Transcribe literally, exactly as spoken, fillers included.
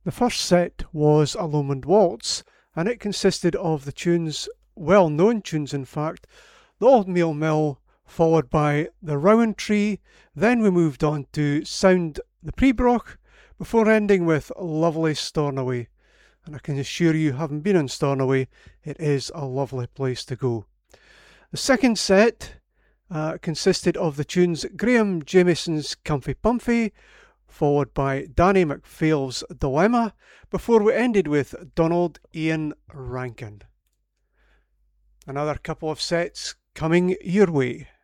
The first set was a Lomond Waltz, and it consisted of the tunes, well-known tunes in fact, The Old Meal Mill, followed by The Rowan Tree, then we moved on to Sound the Prebroch, before ending with lovely Stornoway. And I can assure you, having been in Stornoway, it is a lovely place to go. The second set uh, consisted of the tunes Graham Jamieson's Comfy Pumphy, followed by Danny MacPhail's Dilemma, before we ended with Donald Ian Rankin. Another couple of sets coming your way.